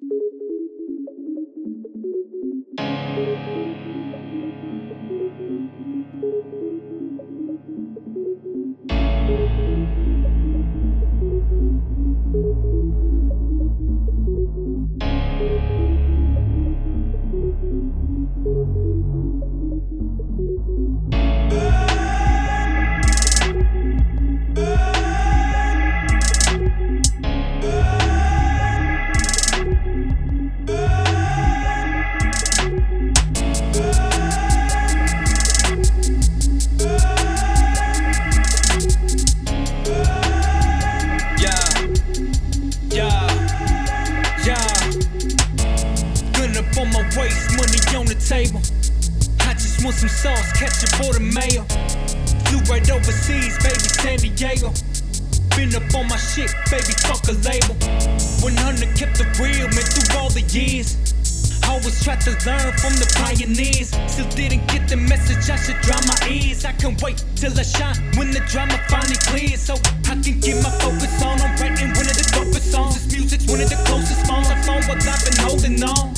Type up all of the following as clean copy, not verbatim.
Table. I just want some sauce, ketchup for the mayo. Flew right overseas, baby, San Diego. Been up on my shit, baby, fuck a label. 100 kept the real, man, through all the years. Always tried to learn from the pioneers. Still didn't get the message, I should dry my ears. I can't wait till I shine when the drama finally clears. So I can get my focus on. I'm writing one of the dopest songs. This music's one of the closest phones I found what I've been holding on.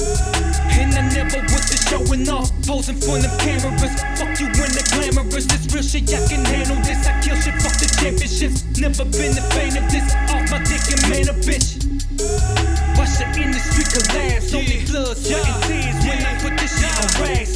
And I never was just showing off, posing for them cameras. Fuck you and the glamorous. This real shit, I can handle this. I kill shit, fuck the championships. Never been a fan of this. Off my dick and man a bitch. Watch the industry collapse. Only blood, sweat and tears when I put this shit on rags.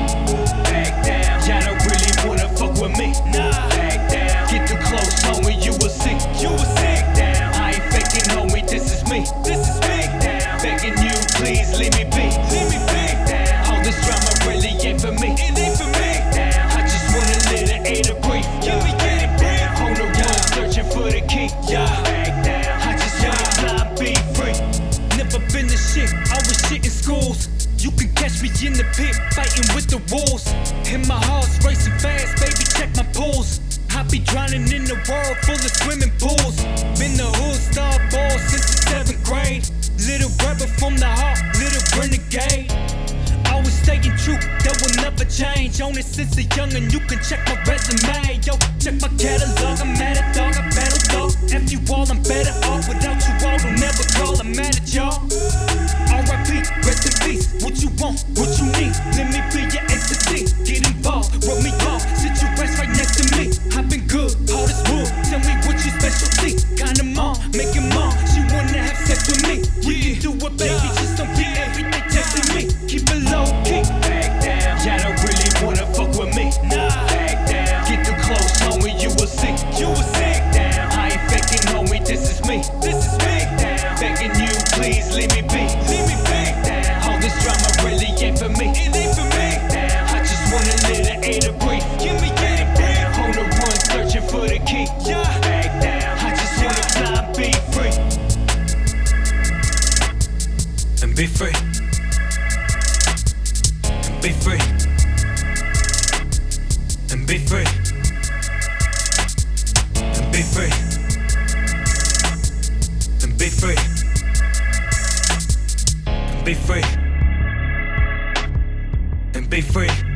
Back down, y'all don't really wanna fuck with me. Nah, back down. Get too close, homie, you will see. You will see. Back down, I ain't faking, homie, this is me. This is me. Back down, begging you, please leave me be. Leave me be. Back down, all this drama really ain't for me. It ain't for me. Back down, I just want a little aid to breathe. Give me a breath. On the road, searching for the key. Yeah. Back down, I just wanna fly, be free. Never been the shit, I was shit in schools. You can catch me in the pit, fighting with the wolves. And my heart's racing fast, baby, check my pulse. I be drowning in the world full of swimming pools. Been the hood star ball since the 7th grade. Little rebel from the heart, little renegade. Always staying true, that will never change. On it since a youngin', you can check my resume. Yo, check my catalog, I'm mad at dog, I battle dog. F you all, I'm better off. Without you all, don't never call, I'm mad at y'all. R.I.P., rest in peace. What you want, what you need? Let me be your ecstasy. Get involved, rub me off. Sit your ass right next to me. I've been good, hard as wood. Tell me what your specialty. Kinda mom, make it mom. She wanna have sex with me. We can do it, baby. Just don't be everything texting me. Keep it low key. Back down. Y'all don't really wanna fuck with me. Nah. Back down. Get too close, homie. You will see. You will see. Back down. I ain't faking, homie. This is me. This is me. Back down. Begging you, please leave me be. Leave me be. Back down. All this drama really ain't for me. It ain't for me. Back down. I just want a little aid to breathe. Give me a breath. On the run, searching for the key. Yeah. Back down. I just wanna fly and be free. And be free. And be free. And be free. And be free. And be free. And be free. And be free.